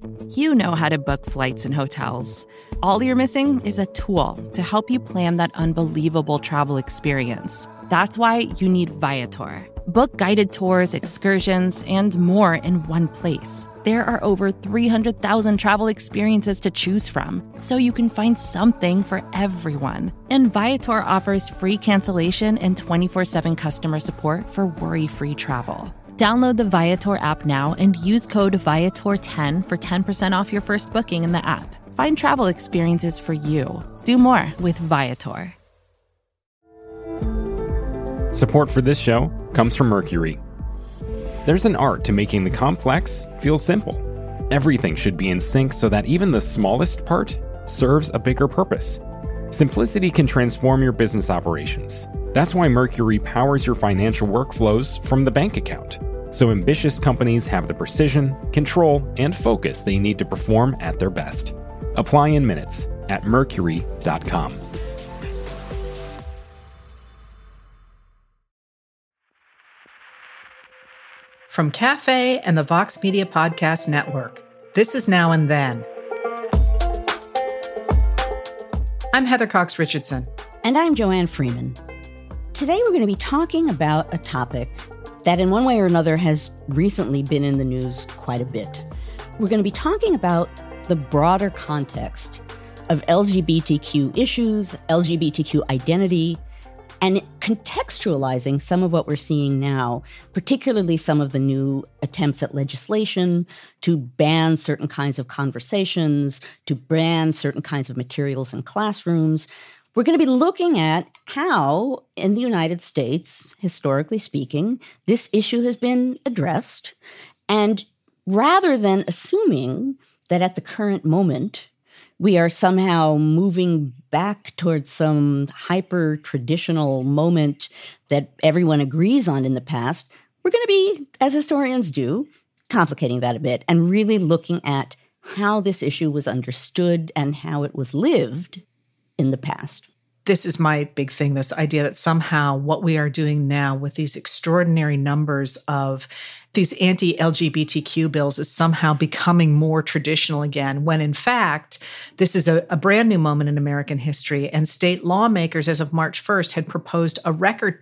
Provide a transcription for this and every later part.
You know how to book flights and hotels. All you're missing is a tool to help you plan that unbelievable travel experience. That's why you need Viator. Book guided tours, excursions, and more in one place. There are over 300,000 travel experiences to choose from, so you can find something for everyone. And Viator offers free cancellation and 24/7 customer support for worry-free travel. Download the Viator app now and use code Viator10 for 10% off your first booking in the app. Find travel experiences for you. Do more with Viator. Support for this show comes from Mercury. There's an art to making the complex feel simple. Everything should be in sync so that even the smallest part serves a bigger purpose. Simplicity can transform your business operations. That's why Mercury powers your financial workflows from the bank account, so ambitious companies have the precision, control, and focus they need to perform at their best. Apply in minutes at mercury.com. From Cafe and the Vox Media Podcast Network, this is Now and Then. I'm Heather Cox Richardson. And I'm Joanne Freeman. Today we're going to be talking about a topic that in one way or another has recently been in the news quite a bit. We're going to be talking about the broader context of LGBTQ issues, LGBTQ identity, and contextualizing some of what we're seeing now, particularly some of the new attempts at legislation to ban certain kinds of conversations, to ban certain kinds of materials in classrooms. We're going to be looking at how, in the United States, historically speaking, this issue has been addressed. And rather than assuming that at the current moment, we are somehow moving back towards some hyper-traditional moment that everyone agrees on in the past, we're going to be, as historians do, complicating that a bit and really looking at how this issue was understood and how it was lived in the past. This is my big thing, this idea that somehow what we are doing now with these extraordinary numbers of these anti-LGBTQ bills is somehow becoming more traditional again, when in fact, this is a brand new moment in American history. And state lawmakers, as of March 1st, had proposed a record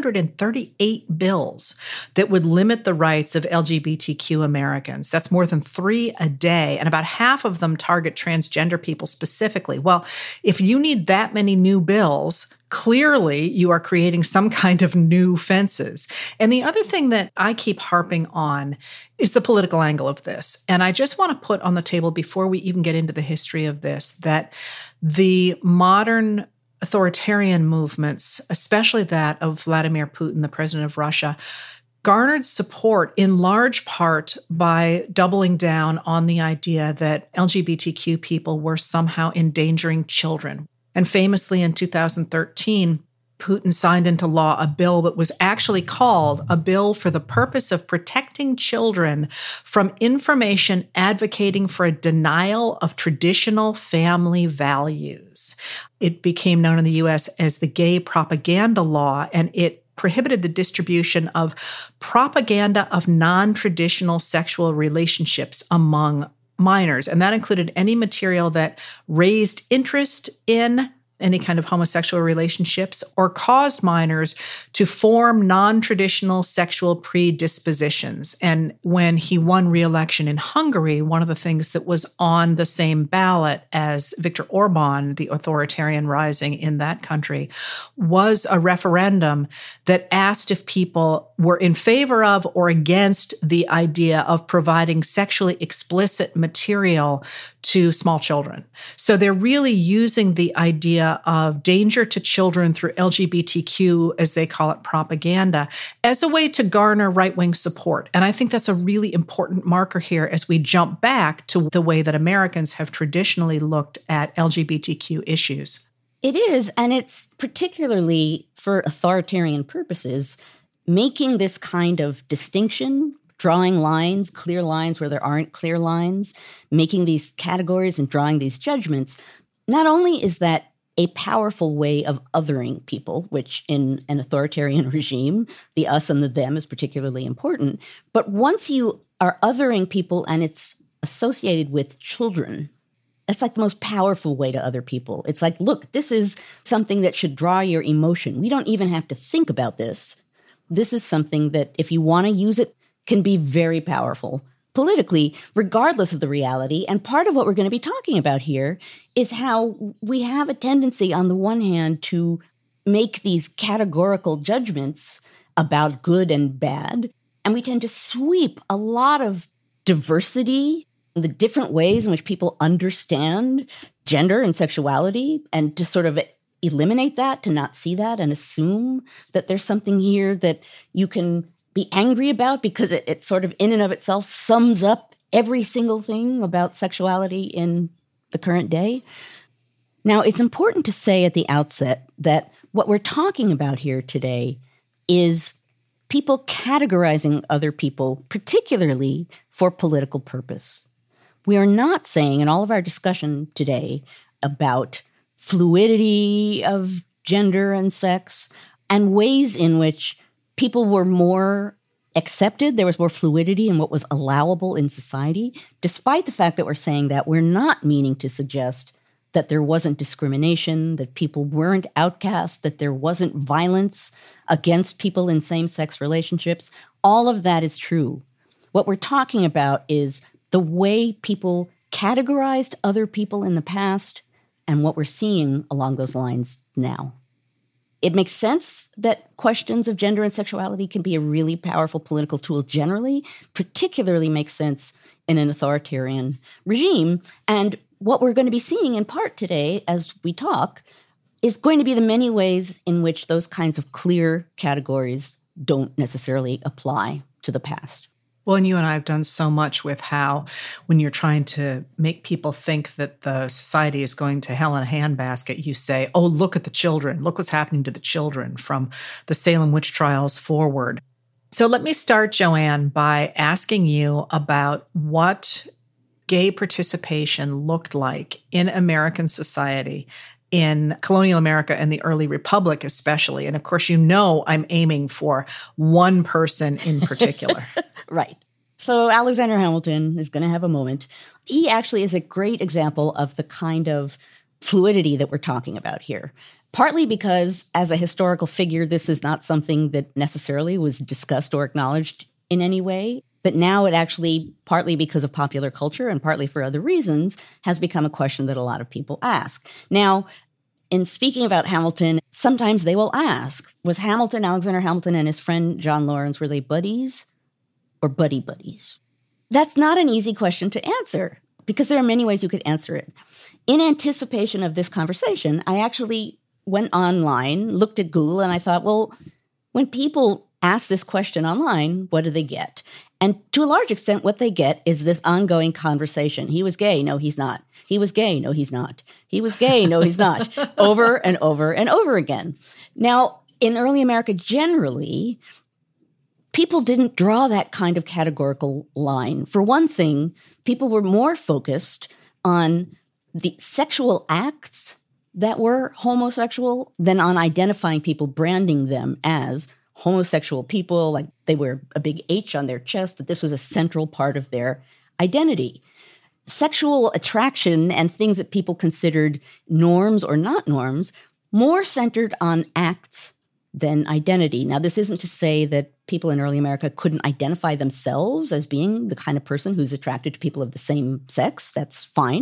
238 bills that would limit the rights of LGBTQ Americans. That's more than 3 a day. And about half of them target transgender people specifically. Well, if you need that many new bills, clearly you are creating some kind of new fences. And the other thing that I keep harping on is the political angle of this. And I just want to put on the table, before we even get into the history of this, that the modern authoritarian movements, especially that of Vladimir Putin, the president of Russia, garnered support in large part by doubling down on the idea that LGBTQ people were somehow endangering children. And famously in 2013, Putin signed into law a bill that was actually called a bill for the purpose of protecting children from information advocating for a denial of traditional family values. It became known in the U.S. as the Gay Propaganda Law, and it prohibited the distribution of propaganda of non-traditional sexual relationships among minors. And that included any material that raised interest in any kind of homosexual relationships or caused minors to form non-traditional sexual predispositions. And when he won re-election in Hungary, one of the things that was on the same ballot as Viktor Orban, the authoritarian rising in that country, was a referendum that asked if people were in favor of or against the idea of providing sexually explicit material to small children. So they're really using the idea of danger to children through LGBTQ, as they call it, propaganda, as a way to garner right-wing support. And I think that's a really important marker here as we jump back to the way that Americans have traditionally looked at LGBTQ issues. It is, and it's particularly for authoritarian purposes, making this kind of distinction, drawing lines, clear lines where there aren't clear lines, making these categories and drawing these judgments. Not only is that a powerful way of othering people, which in an authoritarian regime, the us and the them is particularly important, but once you are othering people and it's associated with children, it's like the most powerful way to other people. It's like, look, this is something that should draw your emotion. We don't even have to think about this. This is something that, if you want to use it, can be very powerful politically, regardless of the reality. And part of what we're going to be talking about here is how we have a tendency, on the one hand, to make these categorical judgments about good and bad. And we tend to sweep a lot of diversity, the different ways in which people understand gender and sexuality, and to sort of eliminate that, to not see that and assume that there's something here that you can be angry about because it sort of in and of itself sums up every single thing about sexuality in the current day. Now, it's important to say at the outset that what we're talking about here today is people categorizing other people, particularly for political purpose. We are not saying in all of our discussion today about fluidity of gender and sex and ways in which people were more accepted, there was more fluidity in what was allowable in society. Despite the fact that we're saying that, we're not meaning to suggest that there wasn't discrimination, that people weren't outcast, that there wasn't violence against people in same-sex relationships. All of that is true. What we're talking about is the way people categorized other people in the past and what we're seeing along those lines now. It makes sense that questions of gender and sexuality can be a really powerful political tool generally, particularly makes sense in an authoritarian regime. And what we're going to be seeing in part today as we talk is going to be the many ways in which those kinds of clear categories don't necessarily apply to the past. Well, and you and I have done so much with how when you're trying to make people think that the society is going to hell in a handbasket, you say, oh, look at the children. Look what's happening to the children from the Salem witch trials forward. So let me start, Joanne, by asking you about what gay participation looked like in American society, in colonial America and the early republic especially. And of course, you know I'm aiming for one person in particular. Right. So Alexander Hamilton is going to have a moment. He actually is a great example of the kind of fluidity that we're talking about here. Partly because as a historical figure, this is not something that necessarily was discussed or acknowledged in any way. But now it actually, partly because of popular culture and partly for other reasons, has become a question that a lot of people ask. Now, in speaking about Hamilton, sometimes they will ask, was Alexander Hamilton and his friend John Laurens, were they buddies or buddies? That's not an easy question to answer because there are many ways you could answer it. In anticipation of this conversation, I actually went online, looked at Google, and I thought, well, when people ask this question online, what do they get? And to a large extent, what they get is this ongoing conversation. He was gay. No, he's not. He was gay. No, he's not. He was gay. No, he's not. Over and over and over again. Now, in early America, generally, people didn't draw that kind of categorical line. For one thing, people were more focused on the sexual acts that were homosexual than on identifying people, branding them as homosexual people, like they wear a big H on their chest, that this was a central part of their identity. Sexual attraction and things that people considered norms or not norms, more centered on acts than identity. Now, this isn't to say that people in early America couldn't identify themselves as being the kind of person who's attracted to people of the same sex. That's fine.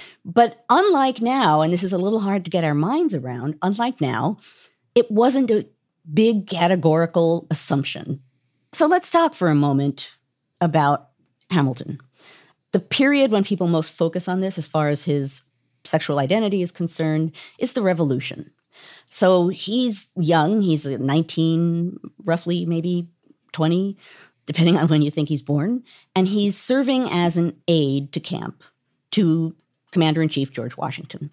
But unlike now, and this is a little hard to get our minds around, unlike now, it wasn't a big categorical assumption. So let's talk for a moment about Hamilton. The period when people most focus on this, as far as his sexual identity is concerned, is the Revolution. So he's young, he's 19, roughly, maybe 20, depending on when you think he's born. And he's serving as an aide de camp to Commander-in-Chief George Washington.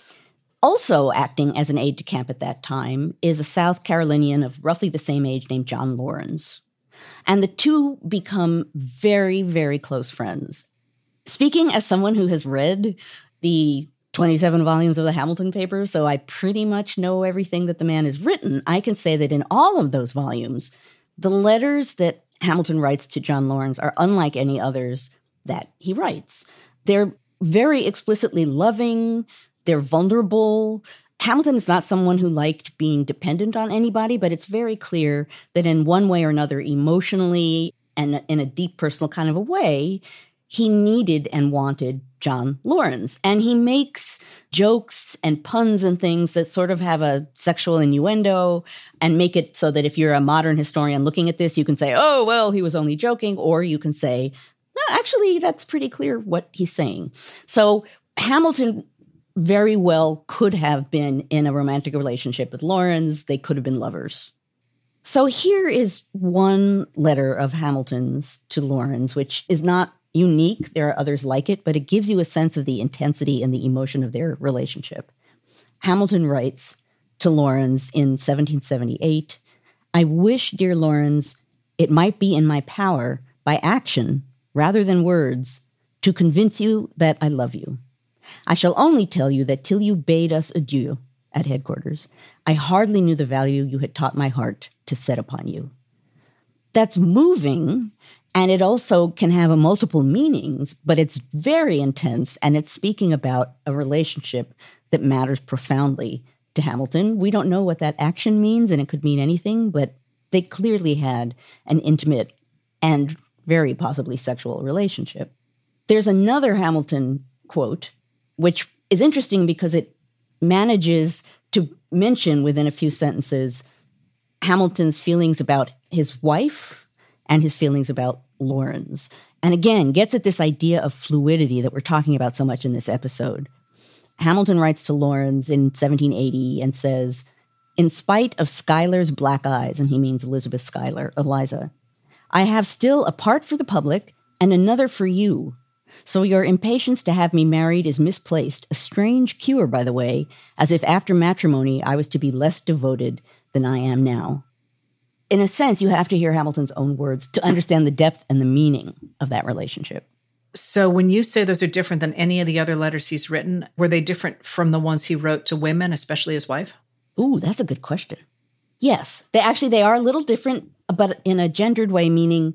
Also acting as an aide de camp at that time is a South Carolinian of roughly the same age named John Laurens. And the two become very, very close friends. Speaking as someone who has read the 27 volumes of the Hamilton Papers, so I pretty much know everything that the man has written, I can say that in all of those volumes, the letters that Hamilton writes to John Laurens are unlike any others that he writes. They're very explicitly loving. They're vulnerable. Hamilton is not someone who liked being dependent on anybody, but it's very clear that in one way or another, emotionally and in a deep personal kind of a way, he needed and wanted John Laurens. And he makes jokes and puns and things that sort of have a sexual innuendo and make it so that if you're a modern historian looking at this, you can say, oh, well, he was only joking. Or you can say, no, actually, that's pretty clear what he's saying. So Hamilton very well could have been in a romantic relationship with Laurens. They could have been lovers. So here is one letter of Hamilton's to Laurens, which is not unique. There are others like it, but it gives you a sense of the intensity and the emotion of their relationship. Hamilton writes to Laurens in 1778, I wish, dear Laurens, it might be in my power, by action rather than words, to convince you that I love you. I shall only tell you that till you bade us adieu at headquarters, I hardly knew the value you had taught my heart to set upon you. That's moving, and it also can have a multiple meanings, but it's very intense, and it's speaking about a relationship that matters profoundly to Hamilton. We don't know what that action means, and it could mean anything, but they clearly had an intimate and very possibly sexual relationship. There's another Hamilton quote, which is interesting because it manages to mention within a few sentences Hamilton's feelings about his wife and his feelings about Laurens. And again, gets at this idea of fluidity that we're talking about so much in this episode. Hamilton writes to Laurens in 1780 and says, in spite of Schuyler's black eyes, and he means Elizabeth Schuyler, Eliza, I have still a part for the public and another for you. So your impatience to have me married is misplaced, a strange cure, by the way, as if after matrimony I was to be less devoted than I am now. In a sense, you have to hear Hamilton's own words to understand the depth and the meaning of that relationship. So when you say those are different than any of the other letters he's written, were they different from the ones he wrote to women, especially his wife? Ooh, that's a good question. Yes, they are a little different, but in a gendered way, meaning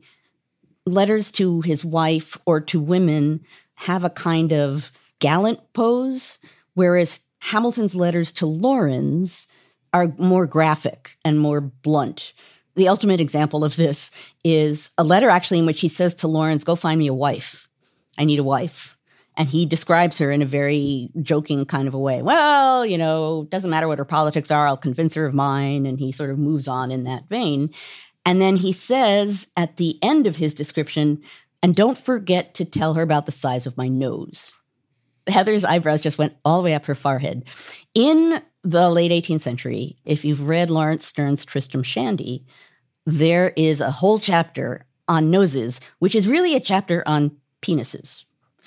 letters to his wife or to women have a kind of gallant pose, whereas Hamilton's letters to Laurens are more graphic and more blunt. The ultimate example of this is a letter actually in which he says to Laurens, go find me a wife. I need a wife. And he describes her in a very joking kind of a way. Well, doesn't matter what her politics are, I'll convince her of mine. And he sort of moves on in that vein. And then he says at the end of his description, and don't forget to tell her about the size of my nose. Heather's eyebrows just went all the way up her forehead. In the late 18th century, if you've read Lawrence Stern's Tristram Shandy, there is a whole chapter on noses, which is really a chapter on penises.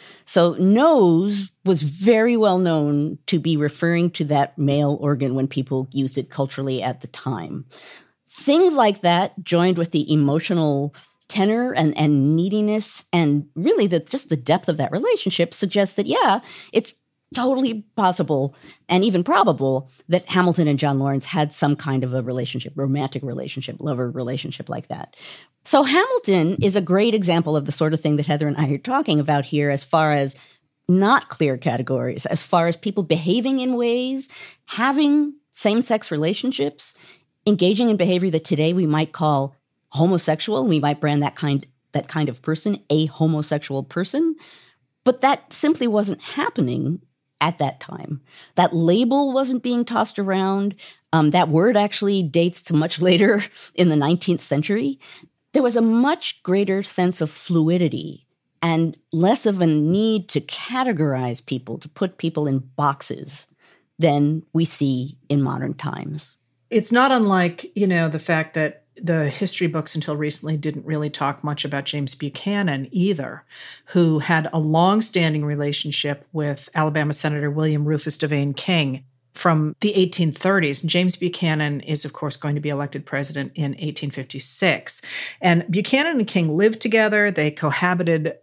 So nose was very well known to be referring to that male organ when people used it culturally at the time. Things like that, joined with the emotional tenor and neediness and really just the depth of that relationship suggests that, yeah, it's totally possible and even probable that Hamilton and John Laurens had some kind of a relationship, romantic relationship, lover relationship like that. So Hamilton is a great example of the sort of thing that Heather and I are talking about here as far as not clear categories, as far as people behaving in ways, having same-sex relationships, engaging in behavior that today we might call homosexual. We might brand that kind of person a homosexual person. But that simply wasn't happening at that time. That label wasn't being tossed around. That word actually dates to much later in the 19th century. There was a much greater sense of fluidity and less of a need to categorize people, to put people in boxes than we see in modern times. It's not unlike, the fact that the history books until recently didn't really talk much about James Buchanan either, who had a long-standing relationship with Alabama Senator William Rufus Devane King from the 1830s. James Buchanan is, of course, going to be elected president in 1856. And Buchanan and King lived together. They cohabited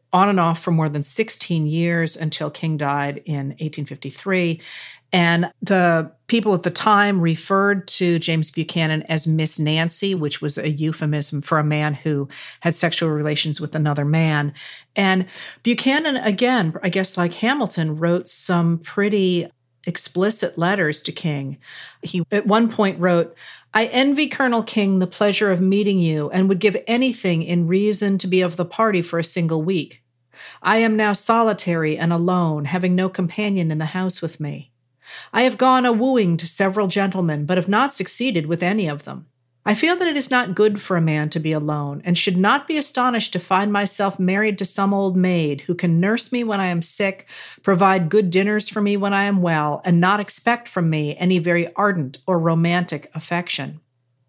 on and off for more than 16 years until King died in 1853. And the people at the time referred to James Buchanan as Miss Nancy, which was a euphemism for a man who had sexual relations with another man. And Buchanan, again, I guess like Hamilton, wrote some pretty explicit letters to King. He at one point wrote, "I envy Colonel King the pleasure of meeting you and would give anything in reason to be of the party for a single week. I am now solitary and alone, having no companion in the house with me. I have gone a-wooing to several gentlemen, but have not succeeded with any of them. I feel that it is not good for a man to be alone, and should not be astonished to find myself married to some old maid who can nurse me when I am sick, provide good dinners for me when I am well, and not expect from me any very ardent or romantic affection."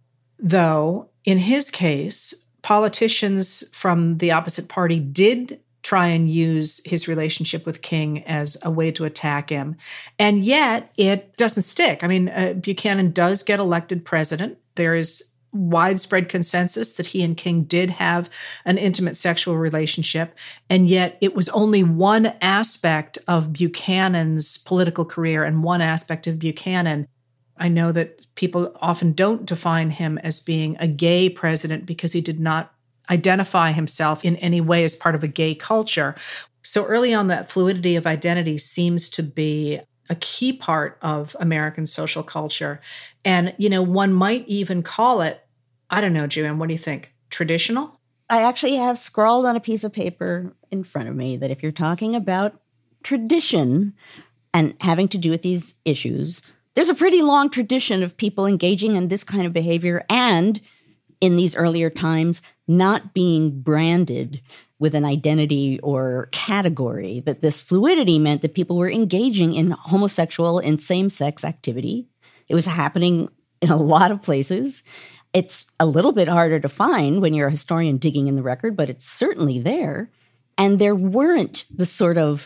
Though, in his case, politicians from the opposite party did try and use his relationship with King as a way to attack him. And yet it doesn't stick. I mean, Buchanan does get elected president. There is widespread consensus that he and King did have an intimate sexual relationship. And yet it was only one aspect of Buchanan's political career and one aspect of Buchanan. I know that people often don't define him as being a gay president because he did not identify himself in any way as part of a gay culture. So early on, that fluidity of identity seems to be a key part of American social culture. And, one might even call it, I don't know, Joanne, what do you think? Traditional? I actually have scrawled on a piece of paper in front of me that if you're talking about tradition and having to do with these issues, there's a pretty long tradition of people engaging in this kind of behavior and, in these earlier times, not being branded with an identity or category. That this fluidity meant that people were engaging in homosexual and same-sex activity. It was happening in a lot of places. It's a little bit harder to find when you're a historian digging in the record, but it's certainly there. And there weren't the sort of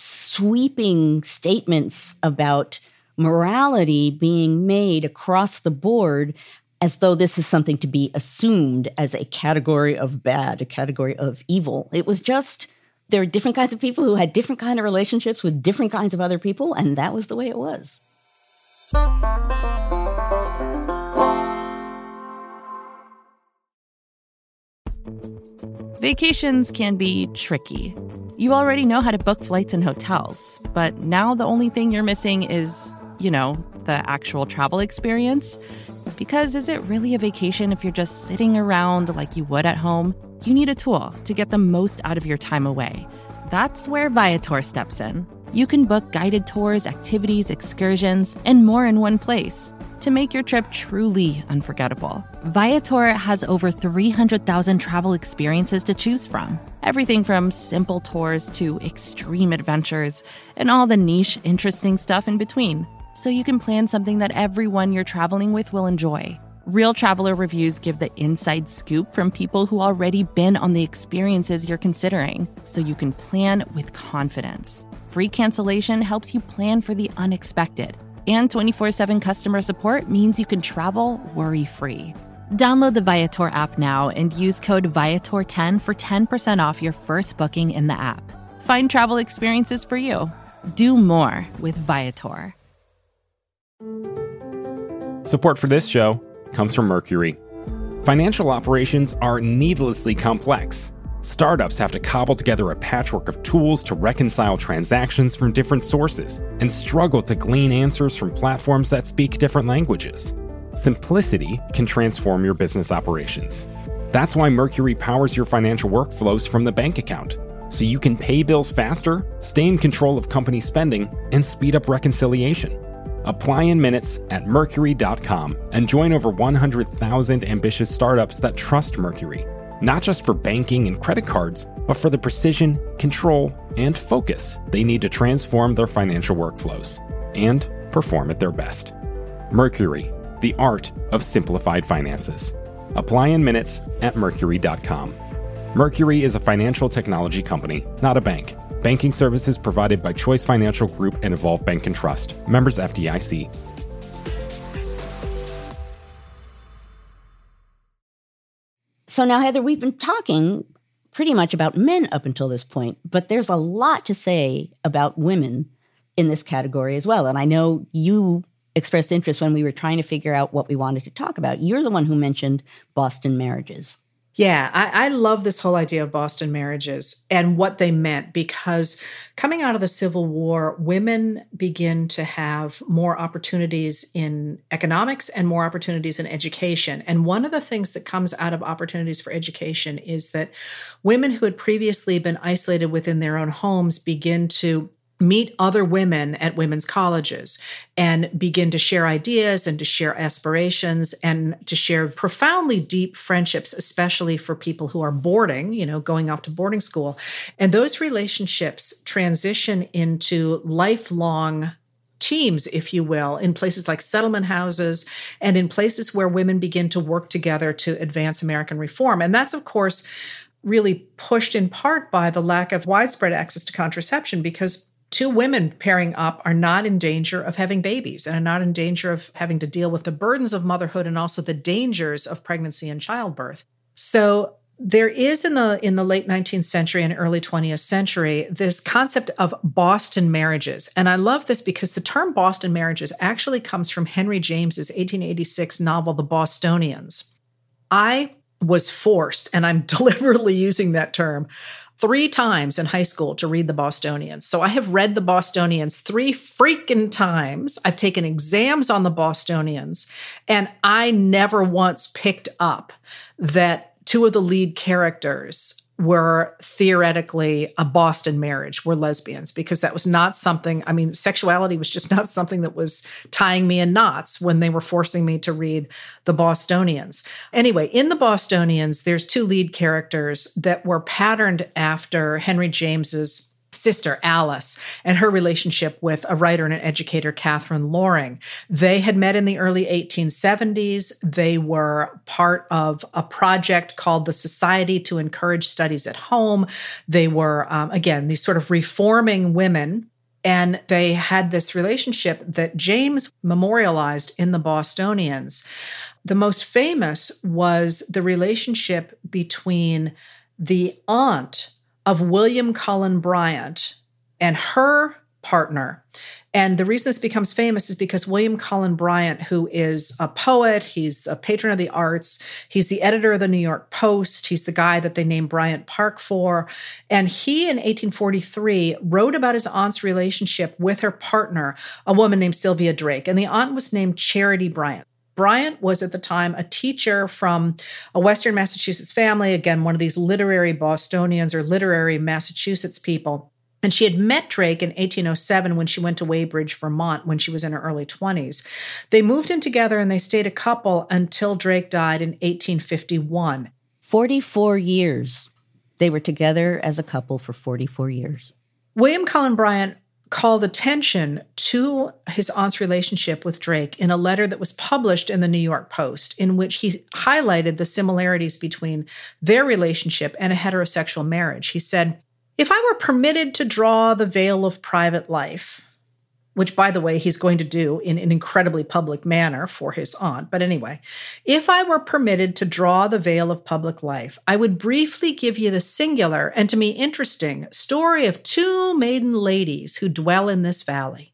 sweeping statements about morality being made across the board as though this is something to be assumed as a category of bad, a category of evil. It was just, there are different kinds of people who had different kind of relationships with different kinds of other people, and that was the way it was. Vacations can be tricky. You already know how to book flights and hotels, but now the only thing you're missing is, the actual travel experience. Because is it really a vacation if you're just sitting around like you would at home? You need a tool to get the most out of your time away. That's where Viator steps in. You can book guided tours, activities, excursions, and more in one place to make your trip truly unforgettable. Viator has over 300,000 travel experiences to choose from. Everything from simple tours to extreme adventures and all the niche, interesting stuff in between. So you can plan something that everyone you're traveling with will enjoy. Real traveler reviews give the inside scoop from people who already been on the experiences you're considering, so you can plan with confidence. Free cancellation helps you plan for the unexpected. And 24/7 customer support means you can travel worry-free. Download the Viator app now and use code Viator10 for 10% off your first booking in the app. Find travel experiences for you. Do more with Viator. Support for this show comes from Mercury. Financial operations are needlessly complex. Startups have to cobble together a patchwork of tools to reconcile transactions from different sources and struggle to glean answers from platforms that speak different languages. Simplicity can transform your business operations. That's why Mercury powers your financial workflows from the bank account, so you can pay bills faster, stay in control of company spending, and speed up reconciliation. Apply in minutes at Mercury.com and join over 100,000 ambitious startups that trust Mercury, not just for banking and credit cards, but for the precision, control, and focus they need to transform their financial workflows and perform at their best. Mercury, the art of simplified finances. Apply in minutes at Mercury.com. Mercury is a financial technology company, not a bank. Banking services provided by Choice Financial Group and Evolve Bank and Trust. Members FDIC. So now, Heather, we've been talking pretty much about men up until this point, but there's a lot to say about women in this category as well. And I know you expressed interest when we were trying to figure out what we wanted to talk about. You're the one who mentioned Boston marriages. Yeah, I love this whole idea of Boston marriages and what they meant, because coming out of the Civil War, women begin to have more opportunities in economics and more opportunities in education. And one of the things that comes out of opportunities for education is that women who had previously been isolated within their own homes begin to meet other women at women's colleges and begin to share ideas and to share aspirations and to share profoundly deep friendships, especially for people who are boarding, going off to boarding school. And those relationships transition into lifelong teams, if you will, in places like settlement houses and in places where women begin to work together to advance American reform. And that's, of course, really pushed in part by the lack of widespread access to contraception, because two women pairing up are not in danger of having babies and are not in danger of having to deal with the burdens of motherhood and also the dangers of pregnancy and childbirth. So there is in the late 19th century and early 20th century this concept of Boston marriages. And I love this because the term Boston marriages actually comes from Henry James's 1886 novel, The Bostonians. I was forced, and I'm deliberately using that term, 3 times in high school to read The Bostonians. So I have read The Bostonians 3 freaking times. I've taken exams on The Bostonians, and I never once picked up that 2 of the lead characters were theoretically a Boston marriage, were lesbians, because that was not something, sexuality was just not something that was tying me in knots when they were forcing me to read The Bostonians. Anyway, in The Bostonians, there's 2 lead characters that were patterned after Henry James's sister, Alice, and her relationship with a writer and an educator, Catherine Loring. They had met in the early 1870s. They were part of a project called the Society to Encourage Studies at Home. They were, again, these sort of reforming women. And they had this relationship that James memorialized in The Bostonians. The most famous was the relationship between the aunt of William Cullen Bryant and her partner. And the reason this becomes famous is because William Cullen Bryant, who is a poet, he's a patron of the arts, he's the editor of the New York Post, he's the guy that they named Bryant Park for. And he, in 1843, wrote about his aunt's relationship with her partner, a woman named Sylvia Drake. And the aunt was named Charity Bryant. Bryant was at the time a teacher from a Western Massachusetts family, again, one of these literary Bostonians or literary Massachusetts people. And she had met Drake in 1807 when she went to Weybridge, Vermont, when she was in her early 20s. They moved in together and they stayed a couple until Drake died in 1851. 44 years. They were together as a couple for 44 years. William Cullen Bryant called attention to his aunt's relationship with Drake in a letter that was published in the New York Post, in which he highlighted the similarities between their relationship and a heterosexual marriage. He said, "If I were permitted to draw the veil of private life," which, by the way, he's going to do in an incredibly public manner for his aunt. But anyway, "if I were permitted to draw the veil of public life, I would briefly give you the singular and to me interesting story of 2 maiden ladies who dwell in this valley.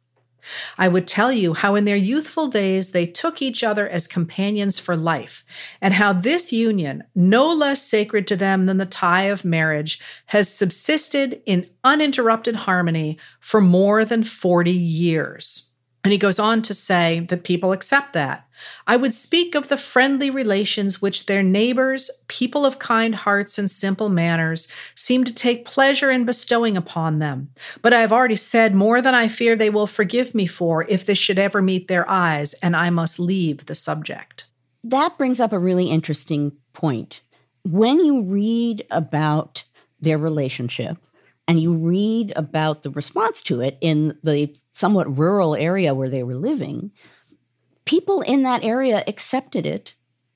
I would tell you how in their youthful days they took each other as companions for life, and how this union, no less sacred to them than the tie of marriage, has subsisted in uninterrupted harmony for more than 40 years. And he goes on to say that people accept that. I would speak of the friendly relations which their neighbors, people of kind hearts and simple manners, seem to take pleasure in bestowing upon them. But I have already said more than I fear they will forgive me for if this should ever meet their eyes, and I must leave the subject." That brings up a really interesting point. When you read about their relationship, and you read about the response to it in the somewhat rural area where they were living, people in that area accepted it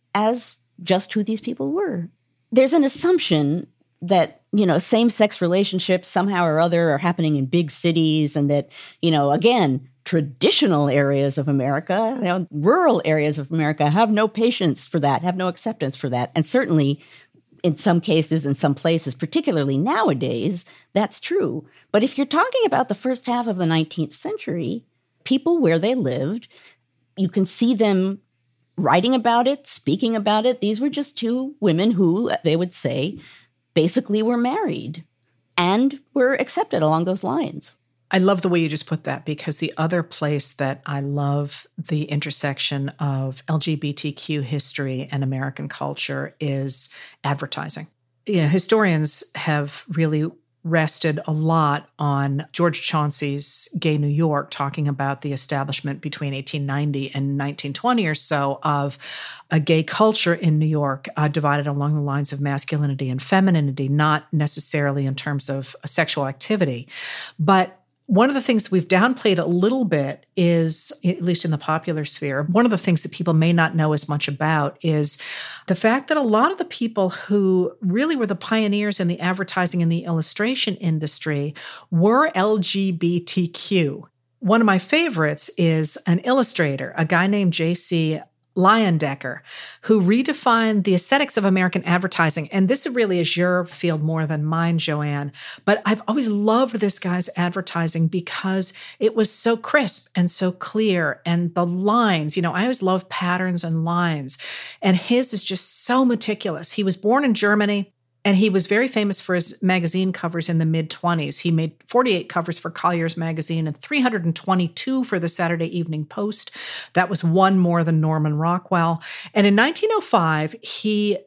as just who these people were. There's an assumption that, same-sex relationships somehow or other are happening in big cities, and that, again, traditional areas of America, rural areas of America have no patience for that, have no acceptance for that. And certainly in some cases, in some places, particularly nowadays, that's true. But if you're talking about the first half of the 19th century, people where they lived, you can see them writing about it, speaking about it. These were just two women who, they would say, basically were married and were accepted along those lines. I love the way you just put that, because the other place that I love the intersection of LGBTQ history and American culture is advertising. Historians have really rested a lot on George Chauncey's Gay New York, talking about the establishment between 1890 and 1920 or so of a gay culture in New York, divided along the lines of masculinity and femininity, not necessarily in terms of sexual activity. But one of the things we've downplayed a little bit is, at least in the popular sphere, one of the things that people may not know as much about is the fact that a lot of the people who really were the pioneers in the advertising and the illustration industry were LGBTQ. One of my favorites is an illustrator, a guy named J.C. Leyendecker, who redefined the aesthetics of American advertising. And this really is your field more than mine, Joanne. But I've always loved this guy's advertising because it was so crisp and so clear. And the lines, I always love patterns and lines. And his is just so meticulous. He was born in Germany, and he was very famous for his magazine covers in the mid-20s. He made 48 covers for Collier's magazine and 322 for the Saturday Evening Post. That was one more than Norman Rockwell. And in 1905, he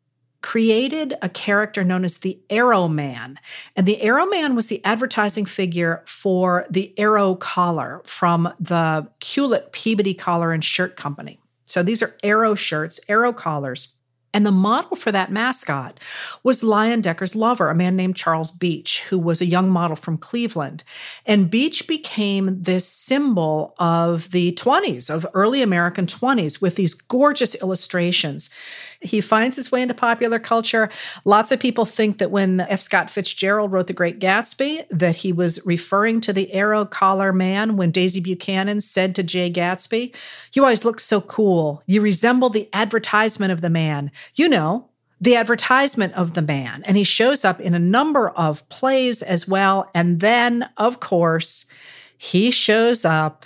created a character known as the Arrow Man. And the Arrow Man was the advertising figure for the Arrow collar from the Hewlett Peabody Collar and Shirt Company. So these are Arrow shirts, Arrow collars. And the model for that mascot was Leyendecker's lover, a man named Charles Beach, who was a young model from Cleveland. And Beach became this symbol of the 20s, of early American 20s, with these gorgeous illustrations. He finds his way into popular culture. Lots of people think that when F. Scott Fitzgerald wrote The Great Gatsby, that he was referring to the Arrow collar man when Daisy Buchanan said to Jay Gatsby, "You always look so cool. You resemble the advertisement of the man." The advertisement of the man. And he shows up in a number of plays as well. And then, of course, he shows up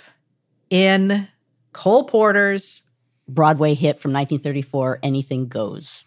in Cole Porter's Broadway hit from 1934, Anything Goes.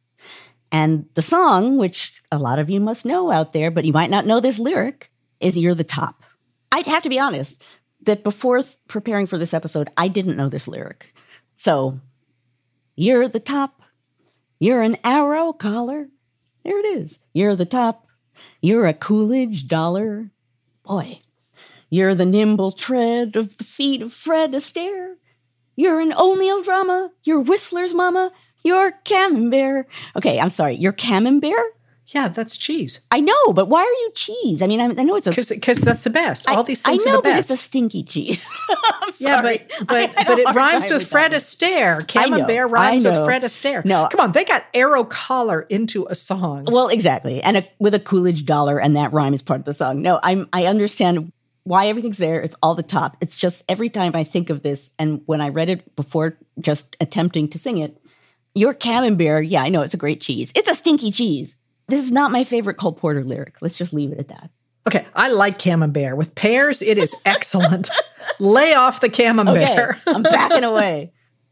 And the song, which a lot of you must know out there, but you might not know this lyric, is You're the Top. I'd have to be honest that before preparing for this episode, I didn't know this lyric. So, you're the top. You're an Arrow collar. There it is. You're the top. You're a Coolidge dollar. Boy, you're the nimble tread of the feet of Fred Astaire. You're an O'Neill drama. You're Whistler's mama. You're Camembert. Okay, I'm sorry. You're Camembert? Yeah, that's cheese. I know, but why are you cheese? I mean, I know it's a... Because that's the best. All these things I know, are the best. but it's a stinky cheese. I'm sorry. Yeah, but it rhymes with Fred Astaire. Camembert rhymes with Fred Astaire. No. Come on, they got Arrow collar into a song. Well, exactly. And with a Coolidge dollar, and that rhyme is part of the song. No, I understand why everything's there. It's all the top. It's just every time I think of this, and when I read it before just attempting to sing it, your Camembert, yeah, I know, it's a great cheese. It's a stinky cheese. This is not my favorite Cole Porter lyric. Let's just leave it at that. Okay, I like Camembert. With pears, it is excellent. Lay off the Camembert. Okay, I'm backing away.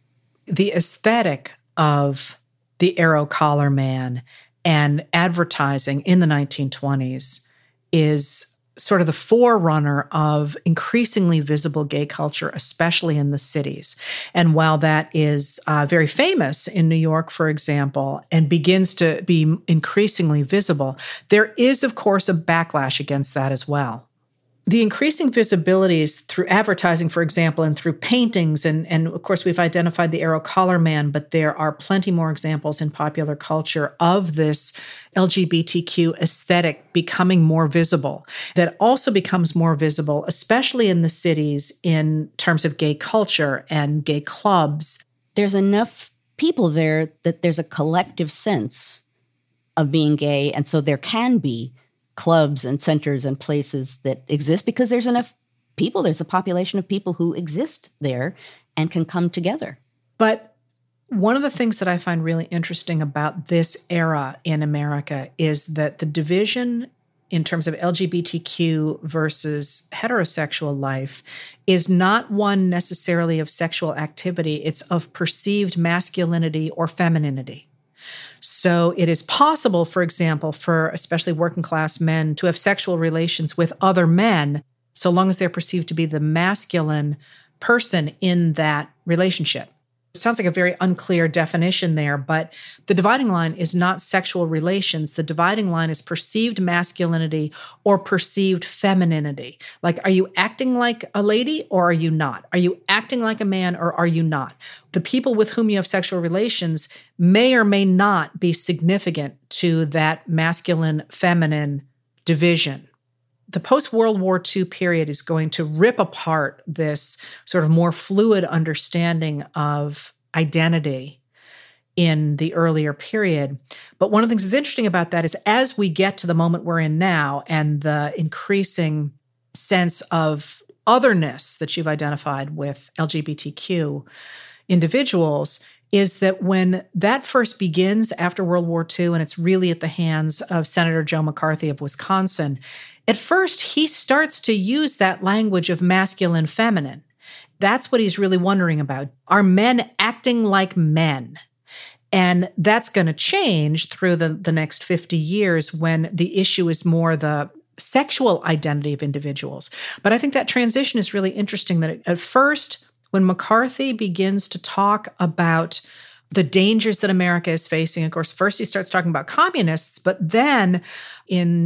The aesthetic of the Arrow collar man and advertising in the 1920s is sort of the forerunner of increasingly visible gay culture, especially in the cities. And while that is very famous in New York, for example, and begins to be increasingly visible, there is, of course, a backlash against that as well. The increasing visibilities through advertising, for example, and through paintings, and of course we've identified the Arrow collar man, but there are plenty more examples in popular culture of this LGBTQ aesthetic becoming more visible. That also becomes more visible, especially in the cities, in terms of gay culture and gay clubs. There's enough people there that there's a collective sense of being gay, and so there can be clubs and centers and places that exist because there's enough people. There's a population of people who exist there and can come together. But One of the things that I find really interesting about this era in America is that the division in terms of LGBTQ versus heterosexual life is not one necessarily of sexual activity. It's of perceived masculinity or femininity. So it is possible, for example, for especially working class men to have sexual relations with other men, so long as they're perceived to be the masculine person in that relationship. It sounds like a very unclear definition there, but the dividing line is not sexual relations. The dividing line is perceived masculinity or perceived femininity. Like, are you acting like a lady or are you not? Are you acting like a man or are you not? The people with whom you have sexual relations may or may not be significant to that masculine-feminine division. The post-World War II period is going to rip apart this sort of more fluid understanding of identity in the earlier period. But one of the things that's interesting about that is as we get to the moment we're in now and the increasing sense of otherness that you've identified with LGBTQ individuals, is that when that first begins after World War II, and it's really at the hands of Senator Joe McCarthy of Wisconsin, at first he starts to use that language of masculine, feminine. That's what he's really wondering about. Are men acting like men? And that's going to change through the next 50 years when the issue is more the sexual identity of individuals. But I think that transition is really interesting, that at first, when McCarthy begins to talk about the dangers that America is facing, of course, first he starts talking about communists, but then in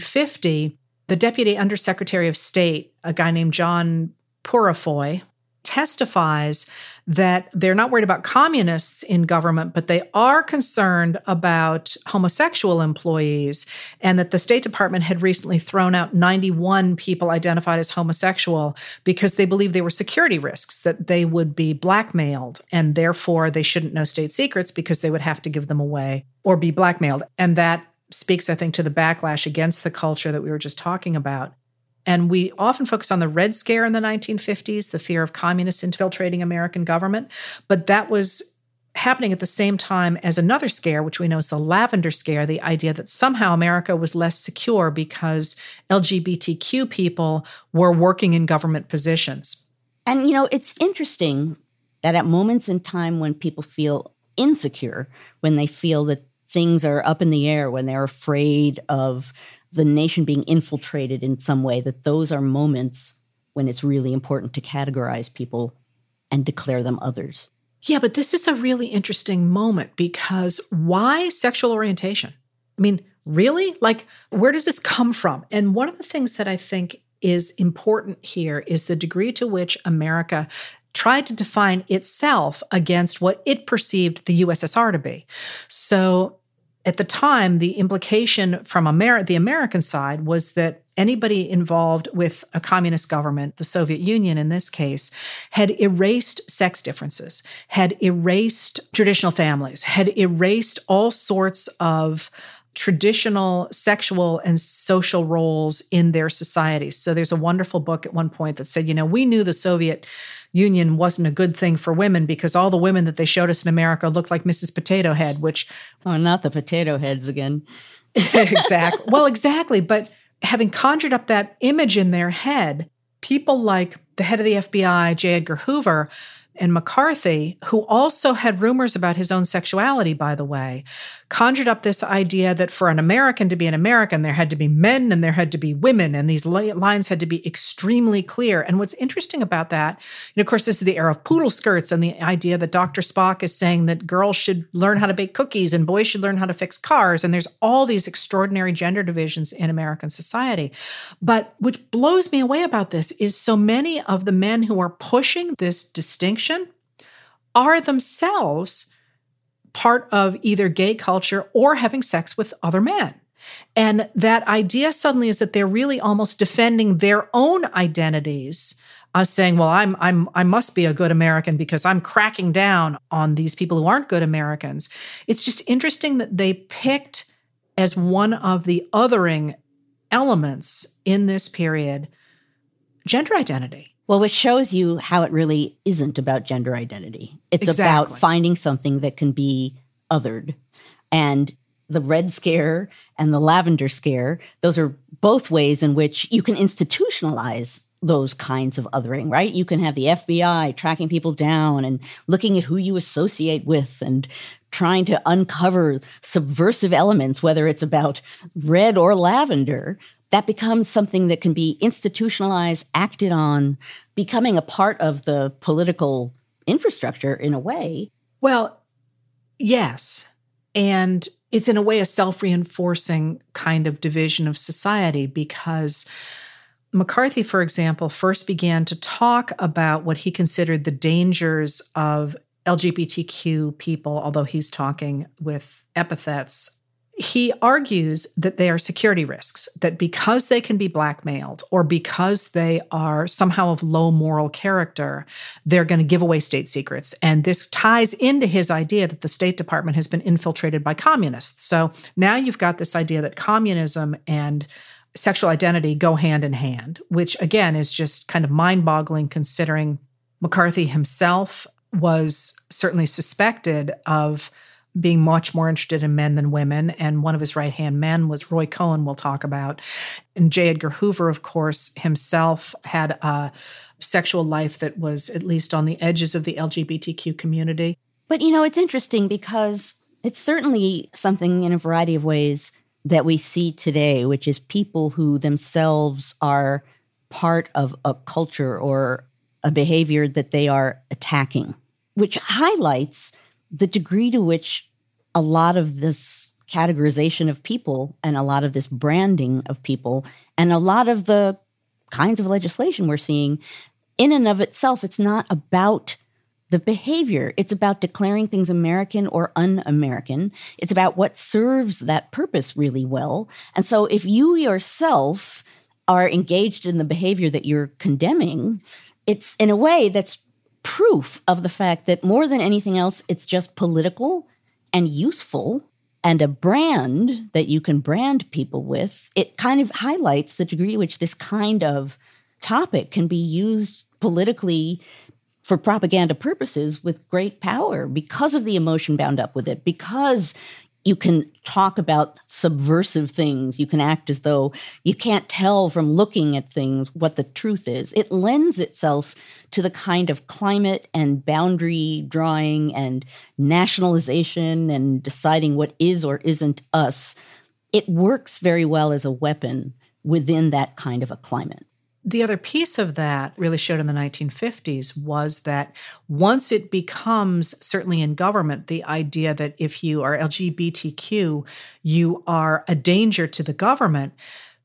1950, the Deputy Undersecretary of State, a guy named John Purifoy, testifies that they're not worried about communists in government, but they are concerned about homosexual employees, and that the State Department had recently thrown out 91 people identified as homosexual because they believed they were security risks, that they would be blackmailed, and therefore they shouldn't know state secrets because they would have to give them away or be blackmailed. And that speaks, I think, to the backlash against the culture that we were just talking about. And we often focus on the Red Scare in the 1950s, the fear of communists infiltrating American government. But that was happening at the same time as another scare, which we know is the Lavender Scare, the idea that somehow America was less secure because LGBTQ people were working in government positions. And, it's interesting that at moments in time when people feel insecure, when they feel that things are up in the air, when they're afraid of the nation being infiltrated in some way, that those are moments when it's really important to categorize people and declare them others. Yeah, but this is a really interesting moment because why sexual orientation? I mean, really? Like, where does this come from? And one of the things that I think is important here is the degree to which America tried to define itself against what it perceived the USSR to be. So at the time, the implication from the American side was that anybody involved with a communist government, the Soviet Union in this case, had erased sex differences, had erased traditional families, had erased all sorts of traditional sexual and social roles in their societies. So there's a wonderful book at one point that said, we knew the Soviet Union wasn't a good thing for women because all the women that they showed us in America looked like Mrs. Potato Head, which... Oh, not the potato heads again. Exactly. Well, exactly. But having conjured up that image in their head, people like the head of the FBI, J. Edgar Hoover, and McCarthy, who also had rumors about his own sexuality, by the way, conjured up this idea that for an American to be an American, there had to be men and there had to be women, and these lines had to be extremely clear. And what's interesting about that, of course, this is the era of poodle skirts and the idea that Dr. Spock is saying that girls should learn how to bake cookies and boys should learn how to fix cars. And there's all these extraordinary gender divisions in American society. But what blows me away about this is so many of the men who are pushing this distinction are themselves part of either gay culture or having sex with other men. And that idea suddenly is that they're really almost defending their own identities, saying, well, I must be a good American because I'm cracking down on these people who aren't good Americans. It's just interesting that they picked as one of the othering elements in this period gender identity. Well, which shows you how it really isn't about gender identity. It's Exactly. about finding something that can be othered. And the Red Scare and the Lavender Scare, those are both ways in which you can institutionalize those kinds of othering, right? You can have the FBI tracking people down and looking at who you associate with and trying to uncover subversive elements, whether it's about red or lavender. That becomes something that can be institutionalized, acted on, becoming a part of the political infrastructure in a way. Well, yes. And it's in a way a self-reinforcing kind of division of society, because McCarthy, for example, first began to talk about what he considered the dangers of LGBTQ people, although he's talking with epithets. He argues that they are security risks, that because they can be blackmailed or because they are somehow of low moral character, they're going to give away state secrets. And this ties into his idea that the State Department has been infiltrated by communists. So now you've got this idea that communism and sexual identity go hand in hand, which again is just kind of mind-boggling considering McCarthy himself was certainly suspected of being much more interested in men than women. And one of his right-hand men was Roy Cohn, we'll talk about. And J. Edgar Hoover, of course, himself had a sexual life that was at least on the edges of the LGBTQ community. But, it's interesting because it's certainly something in a variety of ways that we see today, which is people who themselves are part of a culture or a behavior that they are attacking, which highlights the degree to which a lot of this categorization of people and a lot of this branding of people and a lot of the kinds of legislation we're seeing in and of itself, it's not about the behavior. It's about declaring things American or un-American. It's about what serves that purpose really well. And so if you yourself are engaged in the behavior that you're condemning, it's in a way that's proof of the fact that more than anything else, it's just political and useful and a brand that you can brand people with. It kind of highlights the degree to which this kind of topic can be used politically for propaganda purposes with great power because of the emotion bound up with it, because you can talk about subversive things. You can act as though you can't tell from looking at things what the truth is. It lends itself to the kind of climate and boundary drawing and nationalization and deciding what is or isn't us. It works very well as a weapon within that kind of a climate. The other piece of that really showed in the 1950s was that once it becomes, certainly in government, the idea that if you are LGBTQ, you are a danger to the government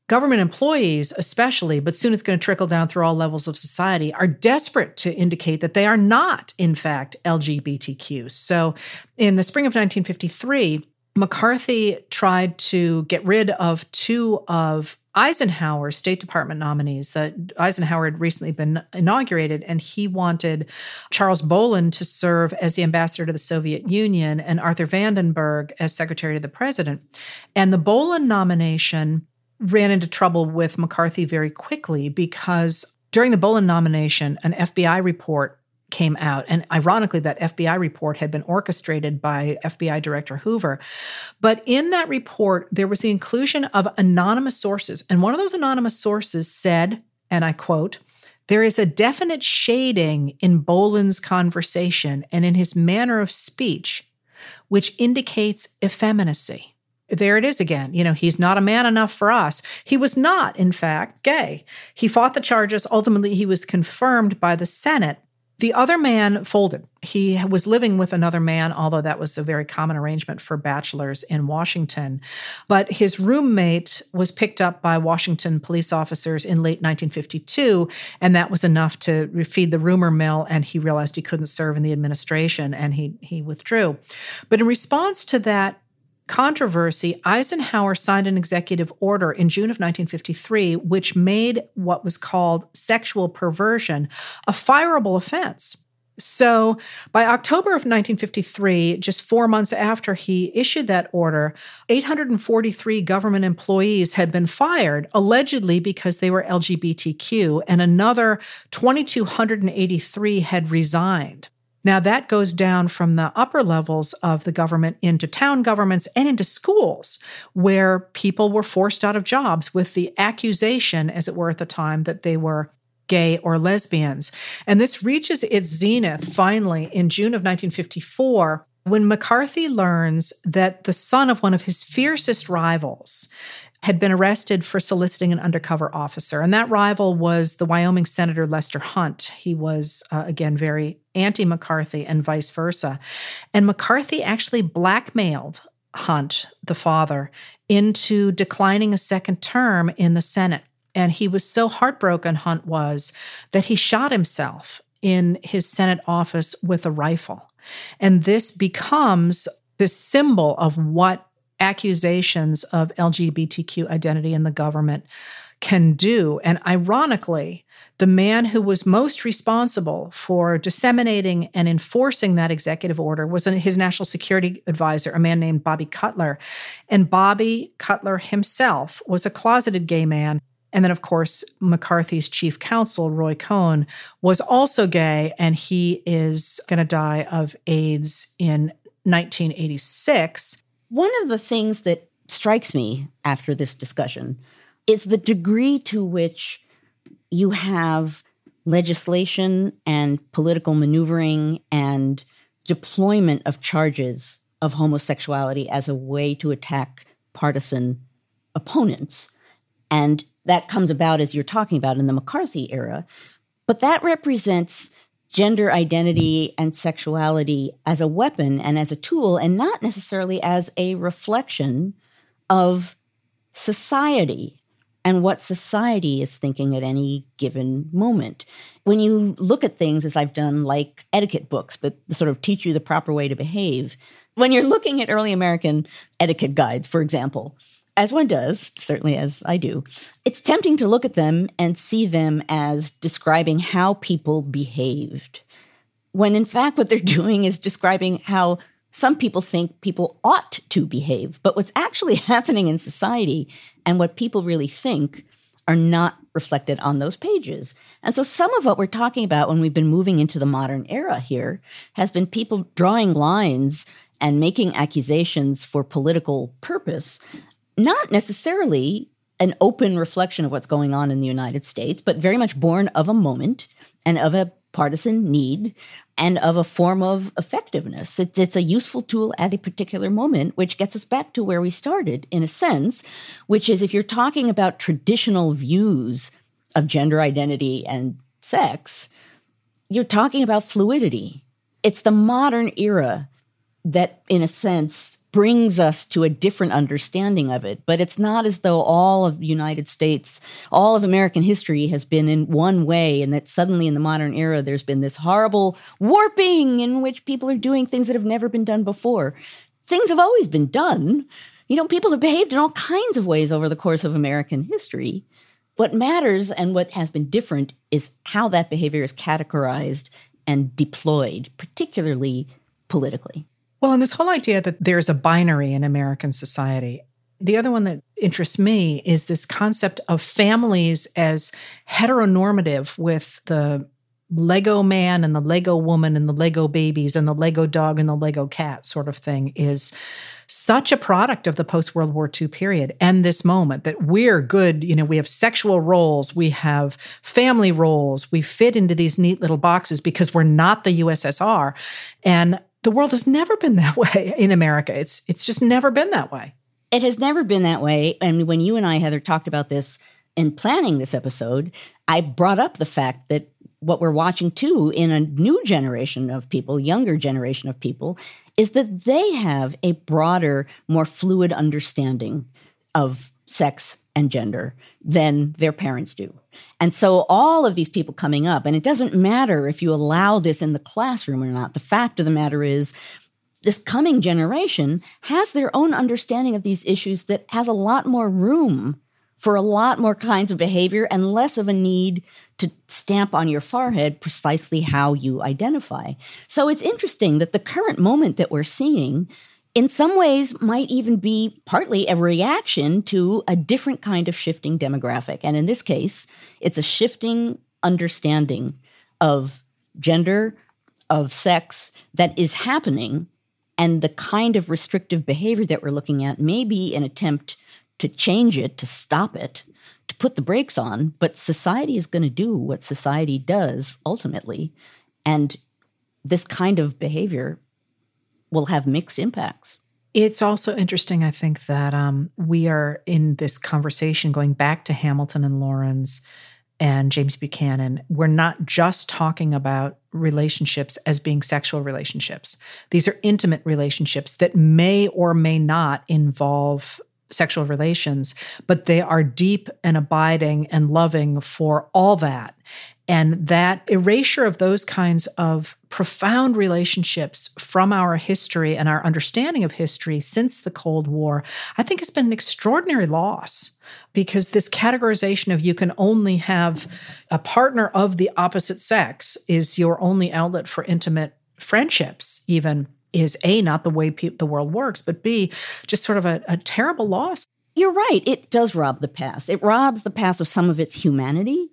employees especially, but soon it's going to trickle down through all levels of society, are desperate to indicate that they are not, in fact, LGBTQ. So in the spring of 1953, McCarthy tried to get rid of two of Eisenhower's State Department nominees. That Eisenhower had recently been inaugurated, and he wanted Charles Bolin to serve as the ambassador to the Soviet Union and Arthur Vandenberg as secretary to the president. And the Bolin nomination ran into trouble with McCarthy very quickly because during the Bolin nomination, an FBI report came out. And ironically, that FBI report had been orchestrated by FBI Director Hoover. But in that report, there was the inclusion of anonymous sources. And one of those anonymous sources said, and I quote, "There is a definite shading in Bolin's conversation and in his manner of speech, which indicates effeminacy." There it is again. He's not a man enough for us. He was not, in fact, gay. He fought the charges. Ultimately, he was confirmed by the Senate. The other man folded. He was living with another man, although that was a very common arrangement for bachelors in Washington. But his roommate was picked up by Washington police officers in late 1952, and that was enough to feed the rumor mill, and he realized he couldn't serve in the administration, and he withdrew. But in response to that controversy, Eisenhower signed an executive order in June of 1953, which made what was called sexual perversion a fireable offense. So by October of 1953, just 4 months after he issued that order, 843 government employees had been fired, allegedly because they were LGBTQ, and another 2,283 had resigned. Now, that goes down from the upper levels of the government into town governments and into schools, where people were forced out of jobs with the accusation, as it were at the time, that they were gay or lesbians. And this reaches its zenith finally in June of 1954, when McCarthy learns that the son of one of his fiercest rivals had been arrested for soliciting an undercover officer. And that rival was the Wyoming Senator Lester Hunt. He was, again, very anti-McCarthy and vice versa. And McCarthy actually blackmailed Hunt, the father, into declining a second term in the Senate. And he was so heartbroken, Hunt was, that he shot himself in his Senate office with a rifle. And this becomes this symbol of what accusations of LGBTQ identity in the government can do. And ironically, the man who was most responsible for disseminating and enforcing that executive order was his national security advisor, a man named Bobby Cutler. And Bobby Cutler himself was a closeted gay man. And then, of course, McCarthy's chief counsel, Roy Cohn, was also gay, and he is going to die of AIDS in 1986. One of the things that strikes me after this discussion is the degree to which you have legislation and political maneuvering and deployment of charges of homosexuality as a way to attack partisan opponents. And that comes about, as you're talking about, in the McCarthy era. But that represents gender identity and sexuality as a weapon and as a tool, and not necessarily as a reflection of society and what society is thinking at any given moment. When you look at things, as I've done, like etiquette books that sort of teach you the proper way to behave, when you're looking at early American etiquette guides, for example, as one does, certainly as I do, it's tempting to look at them and see them as describing how people behaved, when in fact what they're doing is describing how some people think people ought to behave. But what's actually happening in society and what people really think are not reflected on those pages. And so some of what we're talking about when we've been moving into the modern era here has been people drawing lines and making accusations for political purpose, not necessarily an open reflection of what's going on in the United States, but very much born of a moment and of a partisan need and of a form of effectiveness. It's a useful tool at a particular moment, which gets us back to where we started, in a sense, which is if you're talking about traditional views of gender identity and sex, you're talking about fluidity. It's the modern era that, in a sense, brings us to a different understanding of it. But it's not as though all of the United States, all of American history has been in one way, and that suddenly in the modern era there's been this horrible warping in which people are doing things that have never been done before. Things have always been done. You know, people have behaved in all kinds of ways over the course of American history. What matters and what has been different is how that behavior is categorized and deployed, particularly politically. Well, and this whole idea that there's a binary in American society. The other one that interests me is this concept of families as heteronormative, with the Lego man and the Lego woman and the Lego babies and the Lego dog and the Lego cat sort of thing is such a product of the post-World War II period and this moment, that we're good. You know, we have sexual roles, we have family roles, we fit into these neat little boxes because we're not the USSR. And the world has never been that way in America. It's just never been that way. It has never been that way. And when you and I, Heather, talked about this in planning this episode, I brought up the fact that what we're watching too in a new generation of people, younger generation of people, is that they have a broader, more fluid understanding of sex and gender than their parents do. And so all of these people coming up, and it doesn't matter if you allow this in the classroom or not, the fact of the matter is this coming generation has their own understanding of these issues that has a lot more room for a lot more kinds of behavior and less of a need to stamp on your forehead precisely how you identify. So it's interesting that the current moment that we're seeing in some ways might even be partly a reaction to a different kind of shifting demographic. And in this case, it's a shifting understanding of gender, of sex that is happening. And the kind of restrictive behavior that we're looking at may be an attempt to change it, to stop it, to put the brakes on. But society is going to do what society does ultimately. And this kind of behavior will have mixed impacts. It's also interesting, I think, that we are in this conversation going back to Hamilton and Lawrence and James Buchanan. We're not just talking about relationships as being sexual relationships. These are intimate relationships that may or may not involve sexual relations, but they are deep and abiding and loving for all that. And that erasure of those kinds of profound relationships from our history and our understanding of history since the Cold War, I think has been an extraordinary loss, because this categorization of you can only have a partner of the opposite sex is your only outlet for intimate friendships, even, is A, not the way the world works, but B, just sort of a terrible loss. You're right. It does rob the past. It robs the past of some of its humanity.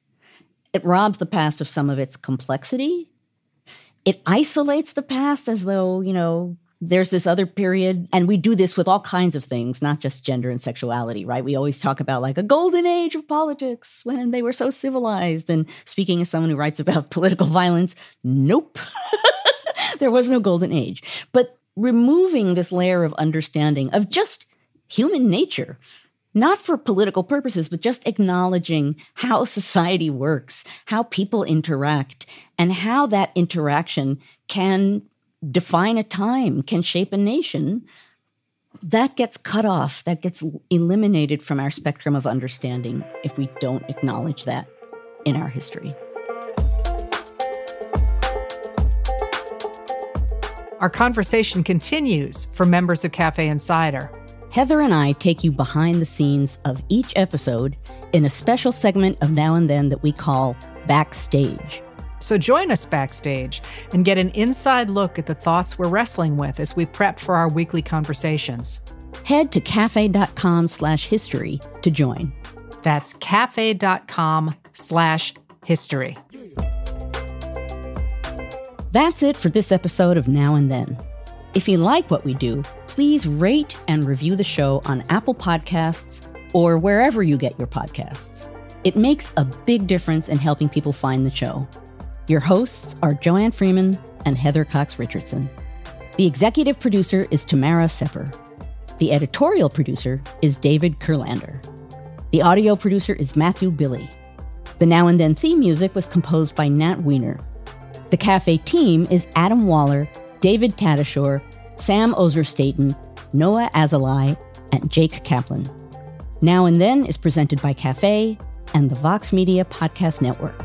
It robs the past of some of its complexity. It isolates the past as though, there's this other period. And we do this with all kinds of things, not just gender and sexuality, right? We always talk about like a golden age of politics when they were so civilized. And speaking as someone who writes about political violence, nope. There was no golden age. But removing this layer of understanding of just human nature, not for political purposes, but just acknowledging how society works, how people interact, and how that interaction can define a time, can shape a nation, that gets cut off, that gets eliminated from our spectrum of understanding if we don't acknowledge that in our history. Our conversation continues for members of Cafe Insider. Heather and I take you behind the scenes of each episode in a special segment of Now and Then that we call Backstage. So join us backstage and get an inside look at the thoughts we're wrestling with as we prep for our weekly conversations. Head to cafe.com/history to join. That's cafe.com/history. That's it for this episode of Now and Then. If you like what we do, please rate and review the show on Apple Podcasts or wherever you get your podcasts. It makes a big difference in helping people find the show. Your hosts are Joanne Freeman and Heather Cox Richardson. The executive producer is Tamara Sepper. The editorial producer is David Kurlander. The audio producer is Matthew Billy. The Now and Then theme music was composed by Nat Weiner. The Cafe team is Adam Waller, David Tatasciore, Sam Ozer-Staten, Noah Azulai, and Jake Kaplan. Now and Then is presented by Cafe and the Vox Media Podcast Network.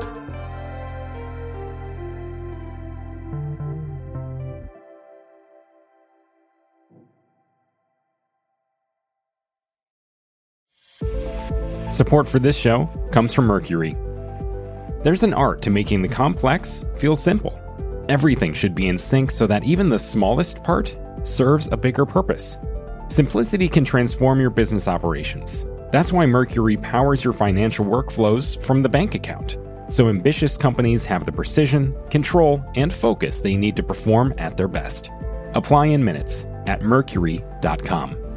Support for this show comes from Mercury. There's an art to making the complex feel simple. Everything should be in sync so that even the smallest part serves a bigger purpose. Simplicity can transform your business operations. That's why Mercury powers your financial workflows from the bank account, so ambitious companies have the precision, control, and focus they need to perform at their best. Apply in minutes at Mercury.com.